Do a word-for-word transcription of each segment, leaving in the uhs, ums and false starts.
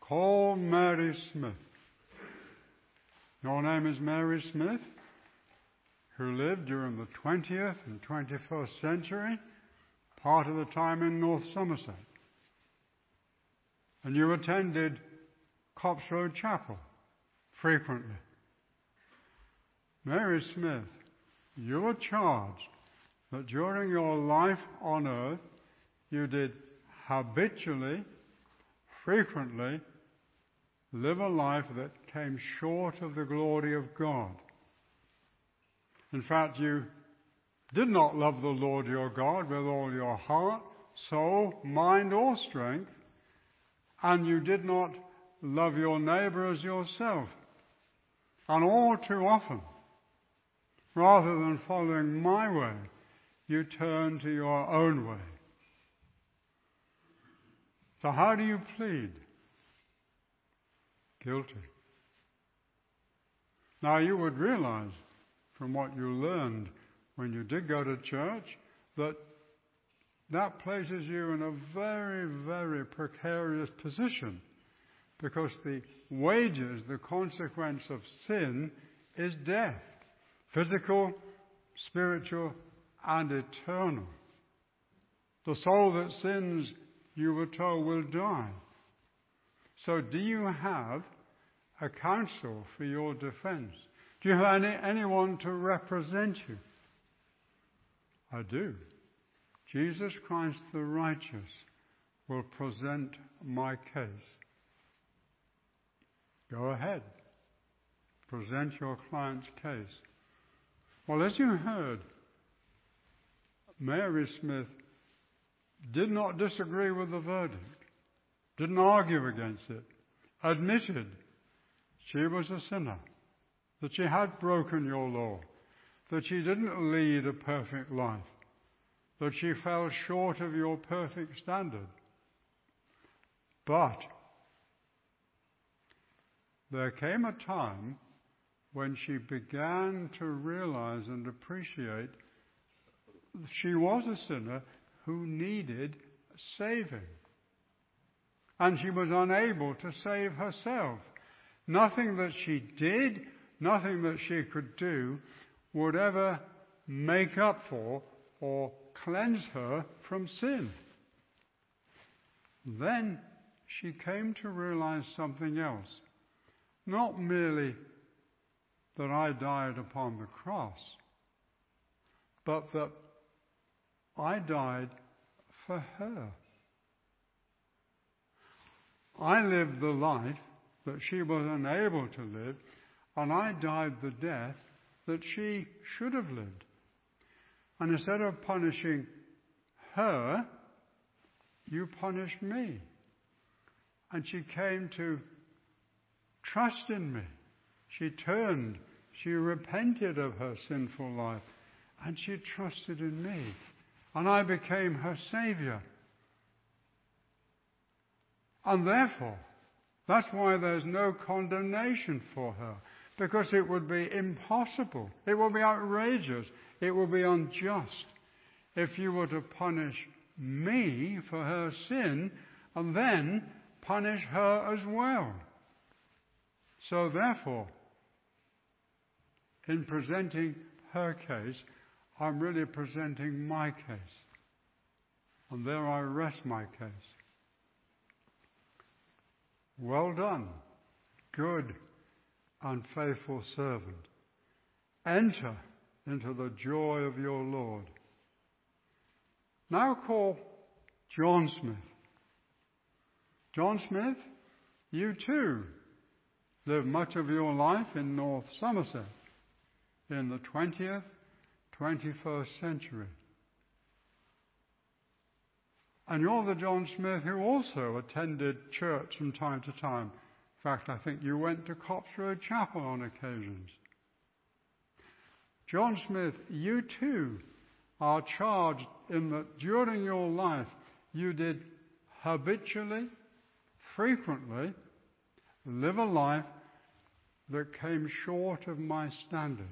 call Mary Smith. Your name is Mary Smith, who lived during the twentieth and twenty-first century, part of the time in North Somerset. And you attended Copse Road Chapel frequently. Mary Smith, you were charged that during your life on earth, you did habitually, frequently, live a life that came short of the glory of God. In fact, you did not love the Lord your God with all your heart, soul, mind, or strength, and you did not love your neighbor as yourself. And all too often, rather than following my way, you turn to your own way. So how do you plead? Guilty. Now you would realize from what you learned when you did go to church that that places you in a very, very precarious position, because the wages, the consequence of sin is death, physical, spiritual, and eternal. The soul that sins, you were told, will die. So do you have a counsel for your defense? Do you have any, anyone to represent you? I do. Jesus Christ the righteous will present my case. Go ahead. Present your client's case. Well, as you heard, Mary Smith did not disagree with the verdict, didn't argue against it, admitted she was a sinner, that she had broken your law, that she didn't lead a perfect life, that she fell short of your perfect standard. But there came a time when she began to realize and appreciate she was a sinner who needed saving. And she was unable to save herself. Nothing that she did, nothing that she could do would ever make up for or cleanse her from sin. Then she came to realize something else. Not merely that I died upon the cross, but that I died for her. I lived the life that she was unable to live, and I died the death that she should have lived. And instead of punishing her, you punished me. And she came to trust in me. She turned, she repented of her sinful life, and she trusted in me. And I became her Savior. And therefore, that's why there's no condemnation for her. Because it would be impossible, it would be outrageous, it would be unjust if you were to punish me for her sin and then punish her as well. So therefore, in presenting her case, I'm really presenting my case. And there I rest my case. Well done, good and faithful servant. Enter into the joy of your Lord. Now call John Smith. John Smith, you too lived much of your life in North Somerset in the twentieth, twenty-first century. And you're the John Smith who also attended church from time to time. In fact, I think you went to Copse Road Chapel on occasions. John Smith, you too are charged in that during your life you did habitually, frequently, live a life that came short of my standard.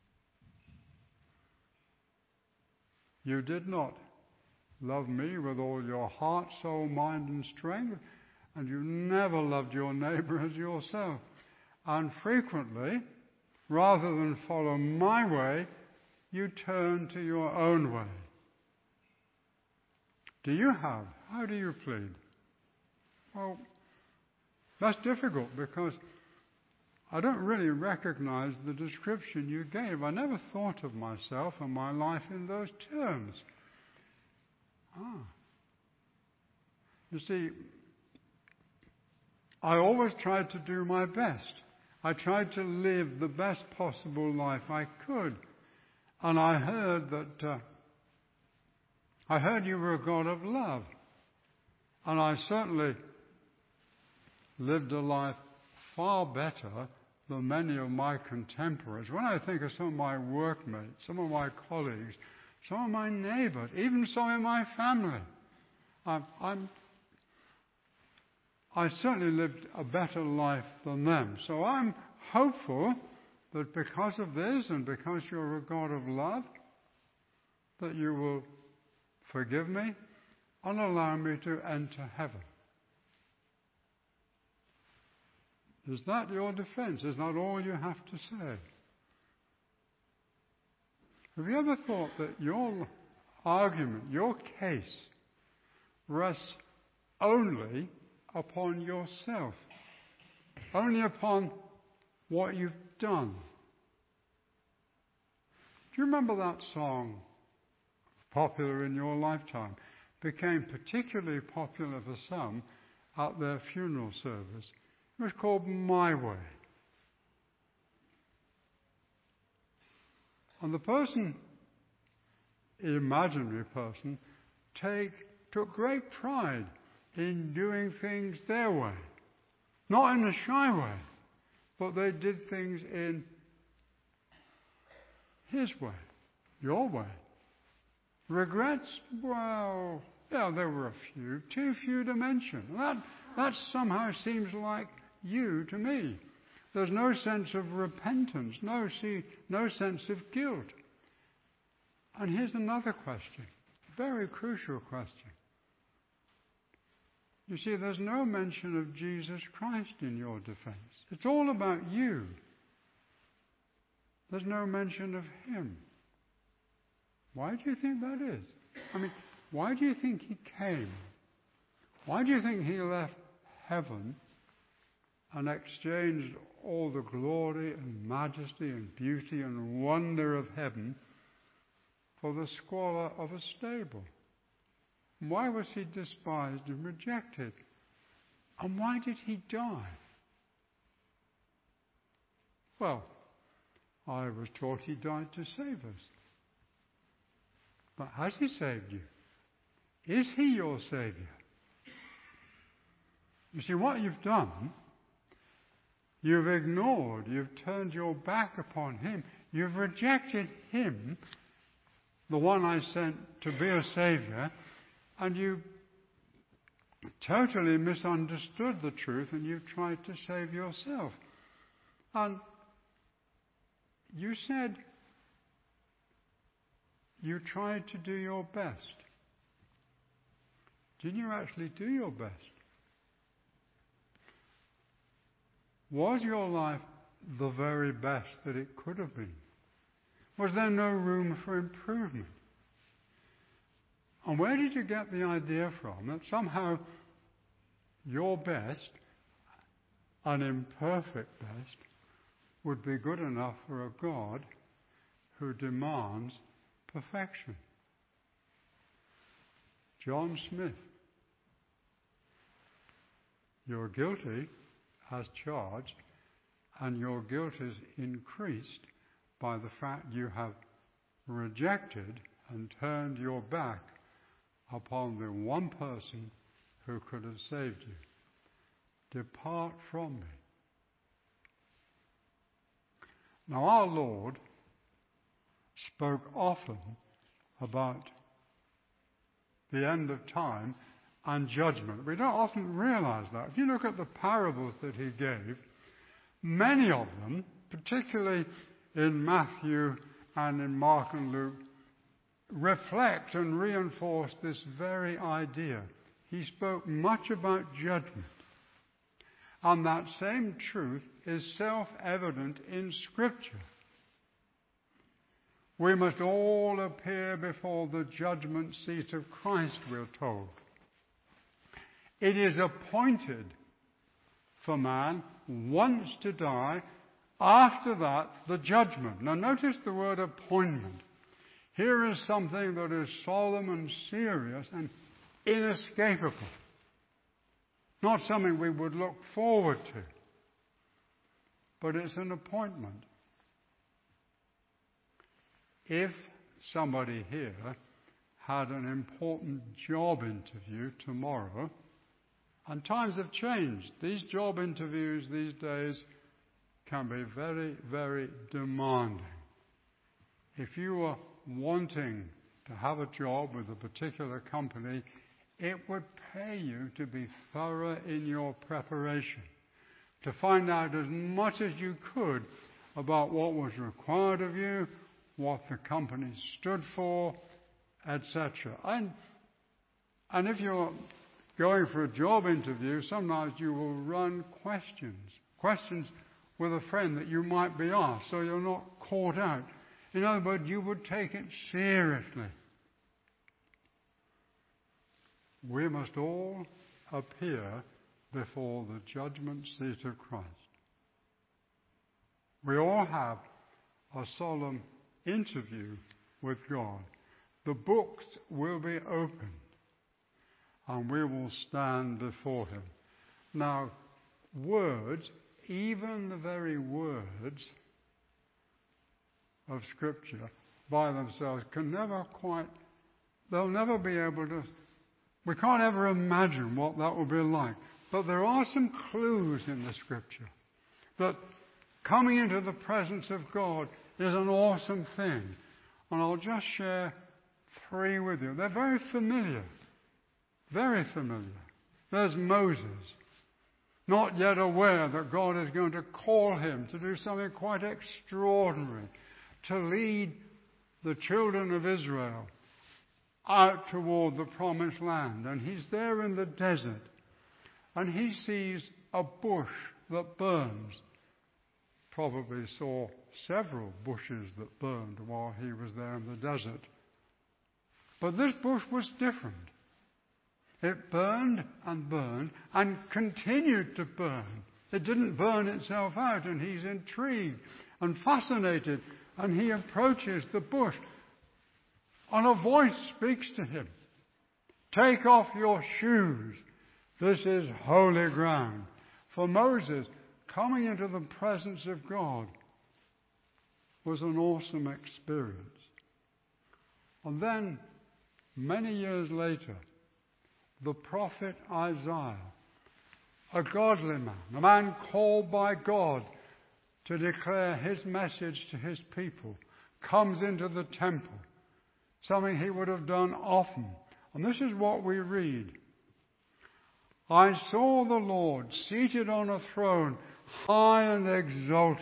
You did not love me with all your heart, soul, mind, and strength, and you never loved your neighbour as yourself. And frequently, rather than follow my way, you turn to your own way. Do you have? How do you plead? Well, that's difficult because I don't really recognize the description you gave. I never thought of myself and my life in those terms. Ah. You see, I always tried to do my best. I tried to live the best possible life I could. And I heard that, uh, I heard you were a God of love. And I certainly lived a life far better than many of my contemporaries. When I think of some of my workmates, some of my colleagues, some of my neighbors, even some in my family, I'm, I'm, I certainly lived a better life than them. So I'm hopeful that because of this and because you're a God of love, that you will forgive me and allow me to enter heaven. Is that your defense? Is that all you have to say? Have you ever thought that your argument, your case, rests only upon yourself? Only upon what you've done? Do you remember that song, popular in your lifetime, became particularly popular for some at their funeral service? It was called My Way. And the person, imaginary person, take, took great pride in doing things their way. Not in a shy way, but they did things in his way, your way. Regrets? Well, yeah, there were a few, too few to mention. That, that somehow seems like you to me. There's no sense of repentance, no, see, no sense of guilt. And here's another question, very crucial question. You see, there's no mention of Jesus Christ in your defense. It's all about you. There's no mention of him. Why do you think that is? I mean, why do you think he came? Why do you think he left heaven and exchanged all the glory and majesty and beauty and wonder of heaven for the squalor of a stable? Why was he despised and rejected? And why did he die? Well, I was taught he died to save us. But has he saved you? Is he your Saviour? You see, what you've done, you've ignored, you've turned your back upon him, you've rejected him, the one I sent to be a Saviour, and you totally misunderstood the truth and you've tried to save yourself. And you said you tried to do your best. Didn't you actually do your best? Was your life the very best that it could have been? Was there no room for improvement? And where did you get the idea from that somehow your best, an imperfect best, would be good enough for a God who demands perfection? John Smith, you're guilty as charged, and your guilt is increased by the fact you have rejected and turned your back upon the one person who could have saved you. Depart from me. Now our Lord spoke often about the end of time and judgment. We don't often realize that. If you look at the parables that he gave, many of them, particularly in Matthew and in Mark and Luke, reflect and reinforce this very idea. He spoke much about judgment. And that same truth is self-evident in Scripture. We must all appear before the judgment seat of Christ, we're told. It is appointed for man once to die, after that the judgment. Now notice the word appointment. Here is something that is solemn and serious and inescapable. Not something we would look forward to, but it's an appointment. If somebody here had an important job interview tomorrow, and times have changed, these job interviews these days can be very, very demanding. If you are wanting to have a job with a particular company, it would pay you to be thorough in your preparation, to find out as much as you could about what was required of you, what the company stood for, et cetera. And, and if you're going for a job interview, sometimes you will run questions, questions with a friend that you might be asked, so you're not caught out. In other words, you would take it seriously. We must all appear before the judgment seat of Christ. We all have a solemn interview with God. The books will be opened and we will stand before Him. Now, words, even the very words of Scripture by themselves can never quite, they'll never be able to, we can't ever imagine what that will be like. But there are some clues in the Scripture that coming into the presence of God is an awesome thing. And I'll just share three with you. They're very familiar. Very familiar. There's Moses, not yet aware that God is going to call him to do something quite extraordinary, to lead the children of Israel out toward the promised land. And he's there in the desert, and he sees a bush that burns. Probably saw several bushes that burned while he was there in the desert. But this bush was different. It burned and burned and continued to burn. It didn't burn itself out, and he's intrigued and fascinated, and he approaches the bush, and a voice speaks to him. Take off your shoes. This is holy ground. For Moses, coming into the presence of God was an awesome experience. And then, many years later, the prophet Isaiah, a godly man, a man called by God to declare his message to his people, comes into the temple, something he would have done often. And this is what we read. I saw the Lord seated on a throne, high and exalted.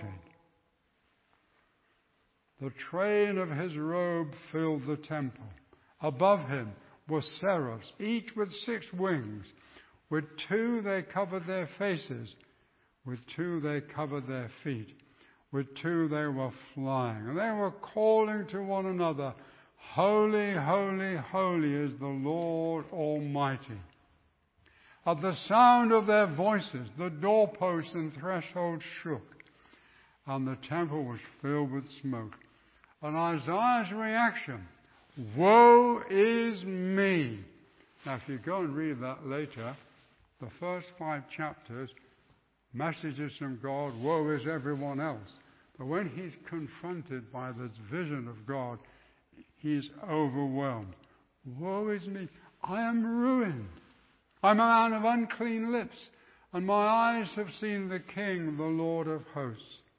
The train of his robe filled the temple. Above him were seraphs, each with six wings. With two they covered their faces. With two they covered their feet. With two they were flying. And they were calling to one another, Holy, holy, holy is the Lord Almighty. At the sound of their voices, the doorposts and thresholds shook, and the temple was filled with smoke. And Isaiah's reaction, woe is me. Now, if you go and read that later, the first five chapters, messages from God, woe is everyone else. But when he's confronted by this vision of God, he's overwhelmed. Woe is me. I am ruined. I'm a man of unclean lips, and my eyes have seen the King, the Lord of hosts.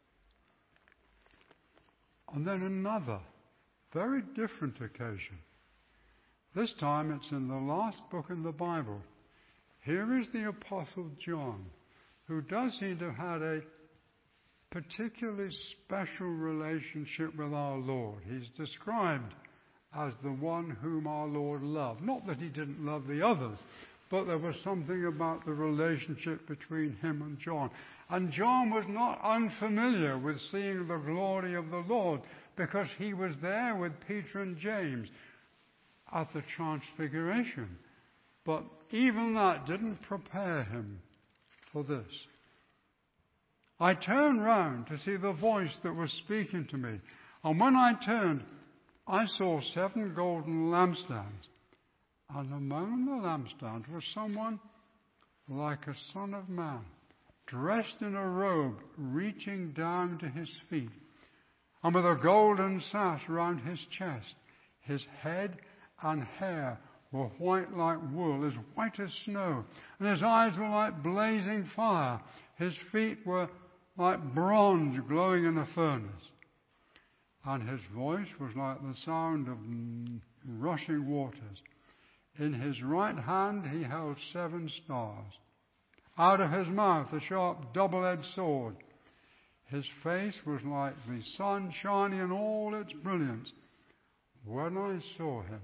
And then another, very different occasion. This time it's in the last book in the Bible. Here is the Apostle John, who does seem to have had a particularly special relationship with our Lord. He's described as the one whom our Lord loved. Not that he didn't love the others, but there was something about the relationship between him and John. And John was not unfamiliar with seeing the glory of the Lord, because he was there with Peter and James at the Transfiguration. But even that didn't prepare him for this. I turned round to see the voice that was speaking to me. And when I turned, I saw seven golden lampstands. And among the lampstands was someone like a son of man, dressed in a robe reaching down to his feet, and with a golden sash round his chest. His head and hair were white like wool, as white as snow, and his eyes were like blazing fire. His feet were like bronze glowing in a furnace. And his voice was like the sound of rushing waters. In his right hand he held seven stars. Out of his mouth a sharp double-edged sword. His face was like the sun shining in all its brilliance. When I saw him,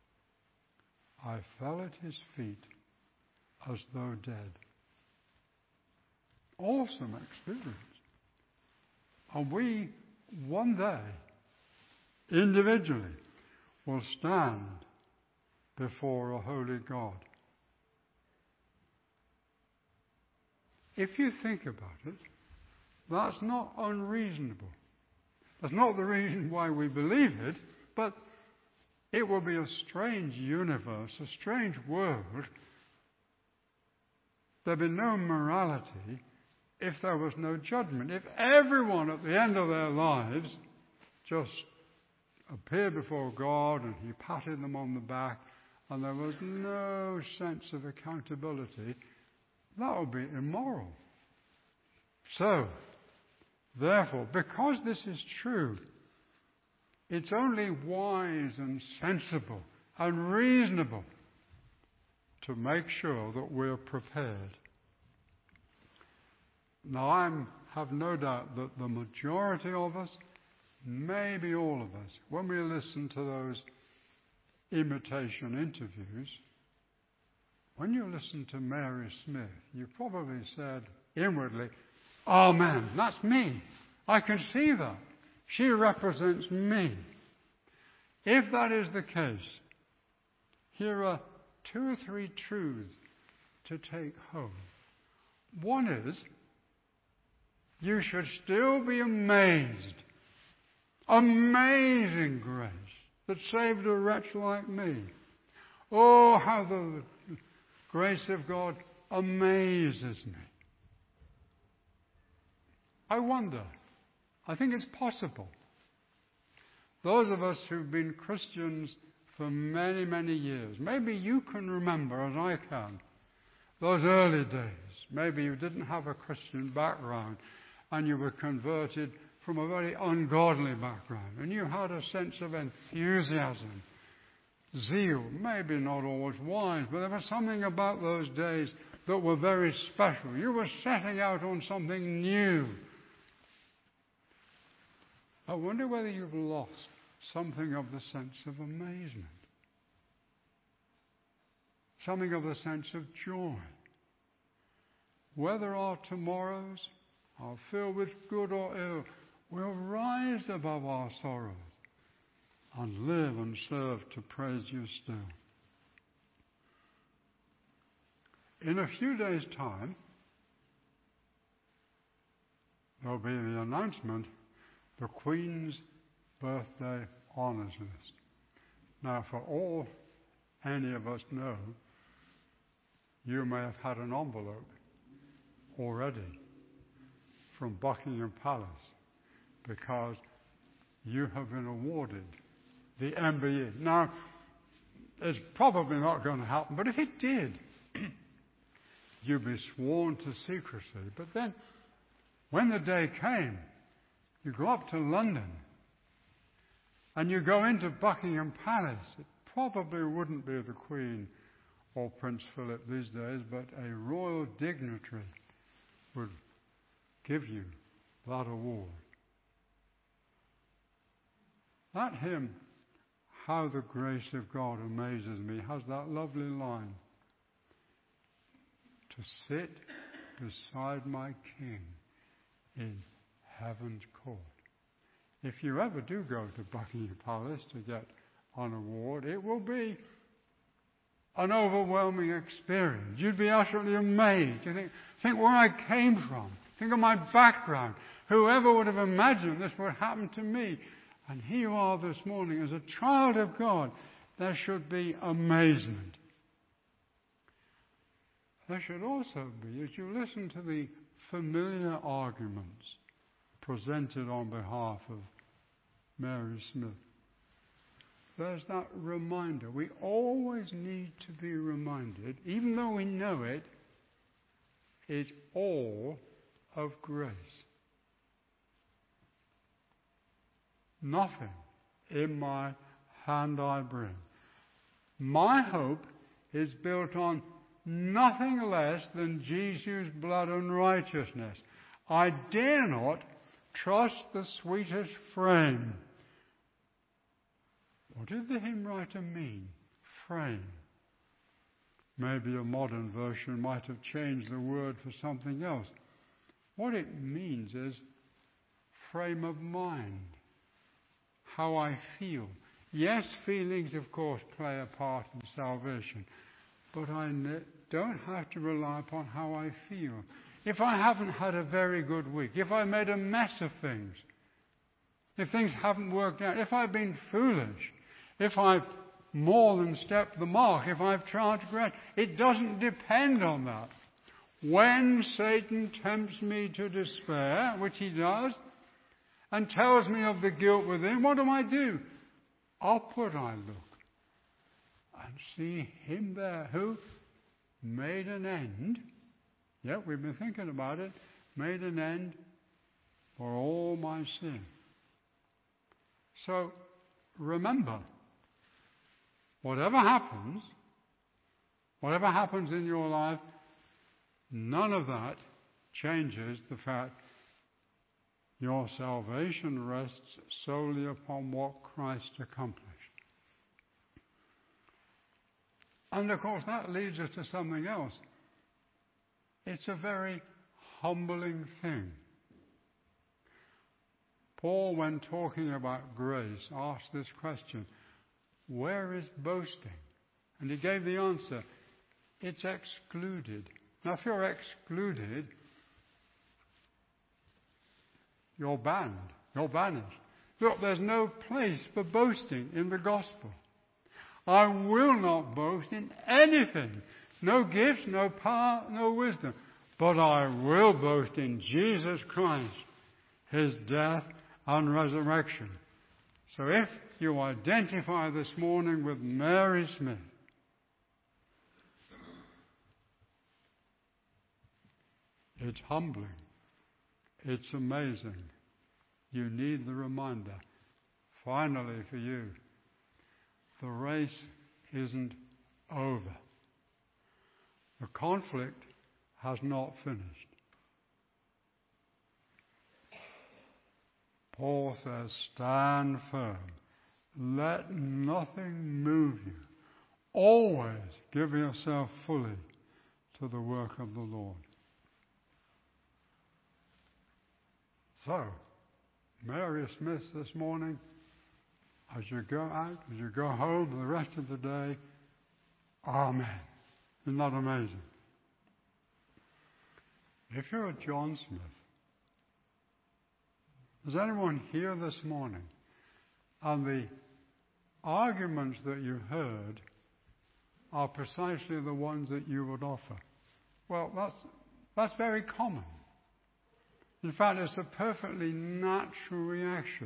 I fell at his feet as though dead. Awesome experience. And we, one day, individually, will stand before a holy God. If you think about it, that's not unreasonable. That's not the reason why we believe it, but it will be a strange universe, a strange world. There'd be no morality if there was no judgment. If everyone at the end of their lives just appeared before God and he patted them on the back and there was no sense of accountability, that would be immoral. So, therefore, because this is true, it's only wise and sensible and reasonable to make sure that we're prepared. Now, I have no doubt that the majority of us, maybe all of us, when we listen to those imitation interviews, when you listen to Mary Smith, you probably said inwardly, "Oh man, that's me. I can see that. She represents me." If that is the case, here are two or three truths to take home. One is, you should still be amazed. Amazing grace that saved a wretch like me. Oh, how the grace of God amazes me. I wonder, I think it's possible. Those of us who've been Christians for many, many years, maybe you can remember, as I can, those early days. Maybe you didn't have a Christian background and you were converted from a very ungodly background, and you had a sense of enthusiasm, zeal, maybe not always wise, but there was something about those days that were very special. You were setting out on something new. I wonder whether you've lost something of the sense of amazement, something of the sense of joy. Whether our tomorrows are filled with good or ill, we'll rise above our sorrows and live and serve to praise you still. In a few days' time, there'll be the announcement, the Queen's birthday honours list. Now, for all any of us know, you may have had an envelope already from Buckingham Palace because you have been awarded the M B E. Now, it's probably not going to happen, but if it did, you'd be sworn to secrecy. But then, when the day came, you go up to London and you go into Buckingham Palace. It probably wouldn't be the Queen or Prince Philip these days, but a royal dignitary would give you that award. That hymn, "How the Grace of God Amazes Me," has that lovely line, to sit beside my King in heaven's court. If you ever do go to Buckingham Palace to get an award, it will be an overwhelming experience. You'd be utterly amazed. You think, think where I came from. Think of my background. Whoever would have imagined this would happen to me? And here you are this morning as a child of God. There should be amazement. There should also be, as you listen to the familiar arguments presented on behalf of Mary Smith, there's that reminder. We always need to be reminded, even though we know it, it's all of grace. Nothing in my hand I bring. My hope is built on nothing less than Jesus' blood and righteousness. I dare not trust the sweetest frame. What did the hymn writer mean? Frame. Maybe a modern version might have changed the word for something else. What it means is frame of mind. How I feel. Yes, feelings, of course, play a part in salvation. But I ne- don't have to rely upon how I feel. If I haven't had a very good week, if I made a mess of things, if things haven't worked out, if I've been foolish, if I've more than stepped the mark, if I've transgressed, it doesn't depend on that. When Satan tempts me to despair, which he does, and tells me of the guilt within, what do I do? Upward I look and see him there who made an end. Yeah, we've been thinking about it. Made an end for all my sin. So remember, whatever happens, whatever happens in your life, none of that changes the fact your salvation rests solely upon what Christ accomplished. And of course that leads us to something else. It's a very humbling thing. Paul, when talking about grace, asked this question, where is boasting? And he gave the answer, it's excluded. Now if you're excluded, you're banned. You're banished. Look, there's no place for boasting in the gospel. I will not boast in anything. No gifts, no power, no wisdom. But I will boast in Jesus Christ, His death and resurrection. So if you identify this morning with Mary Smith, it's humbling. It's amazing. You need the reminder. Finally, for you, the race isn't over. The conflict has not finished. Paul says, stand firm. Let nothing move you. Always give yourself fully to the work of the Lord. So, Mary Smith this morning, as you go out, as you go home the rest of the day, Amen. Isn't that amazing? If you're a John Smith, is anyone here this morning and the arguments that you heard are precisely the ones that you would offer? Well, that's, that's very common. In fact, it's a perfectly natural reaction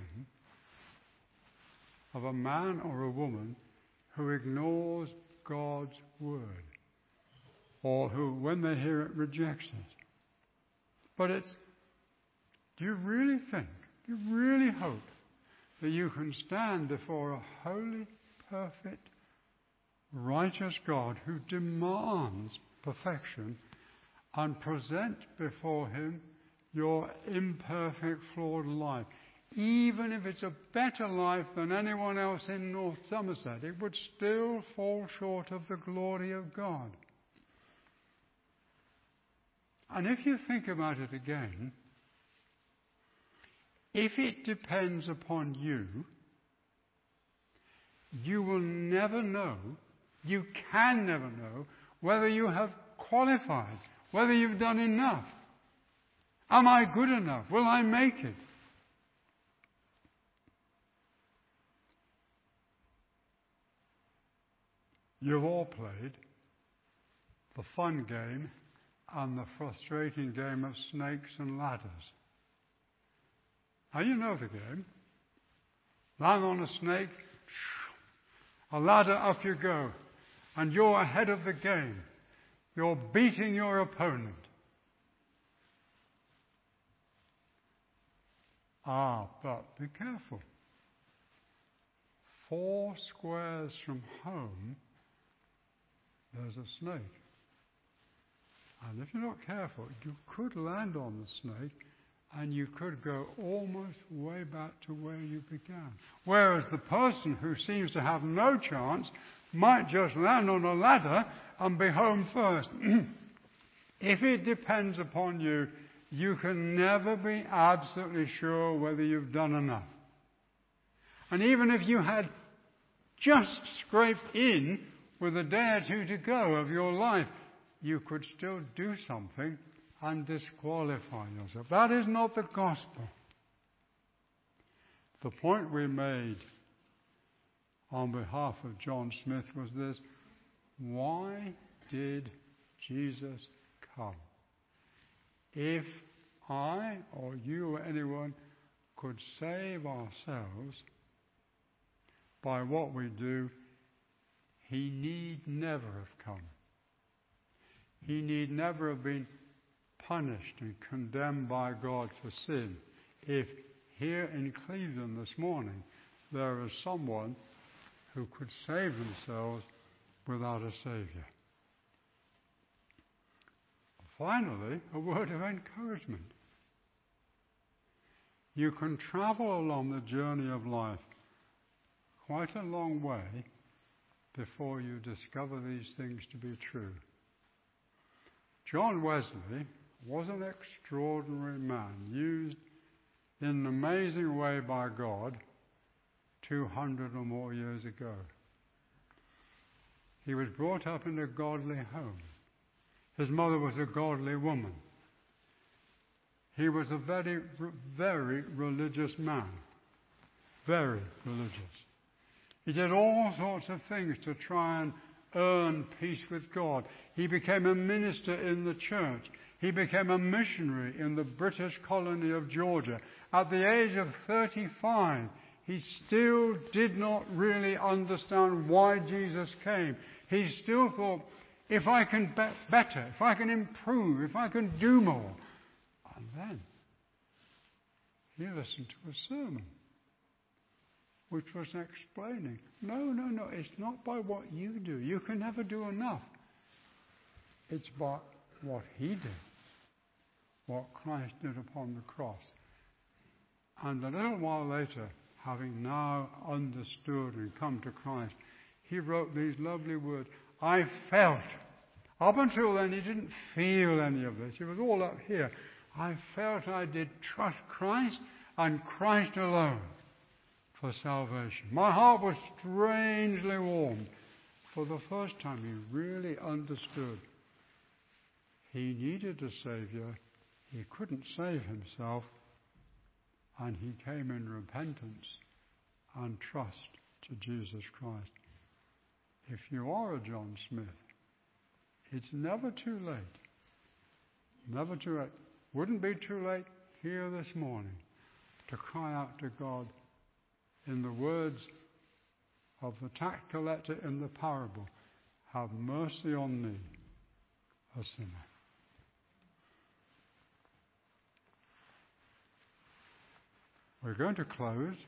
of a man or a woman who ignores God's word, or who, when they hear it, rejects it. But it's, do you really think, do you really hope that you can stand before a holy, perfect, righteous God who demands perfection and present before Him your imperfect, flawed life? Even if it's a better life than anyone else in North Somerset, it would still fall short of the glory of God. And if you think about it again, if it depends upon you, you will never know, you can never know, whether you have qualified, whether you've done enough. Am I good enough? Will I make it? You've all played the fun game and the frustrating game of snakes and ladders. Now you know the game. Land on a snake, a ladder, up you go. And you're ahead of the game. You're beating your opponent. Ah, but be careful. Four squares from home, there's a snake. And if you're not careful, you could land on the snake and you could go almost way back to where you began. Whereas the person who seems to have no chance might just land on a ladder and be home first. If it depends upon you, you can never be absolutely sure whether you've done enough. And even if you had just scraped in with a day or two to go of your life, you could still do something and disqualify yourself. That is not the gospel. The point we made on behalf of John Smith was this: why did Jesus come? If I or you or anyone could save ourselves by what we do, he need never have come. He need never have been punished and condemned by God for sin if here in Cleveland this morning there is someone who could save themselves without a Saviour. Finally, a word of encouragement. You can travel along the journey of life quite a long way before you discover these things to be true. John Wesley was an extraordinary man, used in an amazing way by God two hundred or more years ago. He was brought up in a godly home. His mother was a godly woman. He was a very, very religious man. Very religious. He did all sorts of things to try and earn peace with God. He became a minister in the church. He became a missionary in the British colony of Georgia. At the age of thirty-five, he still did not really understand why Jesus came. He still thought, if I can be better, if I can improve, if I can do more. And then he listened to a sermon which was explaining, no, no, no, it's not by what you do. You can never do enough. It's by what he did, what Christ did upon the cross. And a little while later, having now understood and come to Christ, he wrote these lovely words. I felt. Up until then, he didn't feel any of this. It was all up here. I felt I did trust Christ and Christ alone for salvation. My heart was strangely warmed. For the first time, he really understood he needed a Saviour. He couldn't save himself. And he came in repentance and trust to Jesus Christ. If you are a John Smith, it's never too late. Never too late. Wouldn't be too late here this morning to cry out to God in the words of the tax collector in the parable, have mercy on me, a sinner. We're going to close.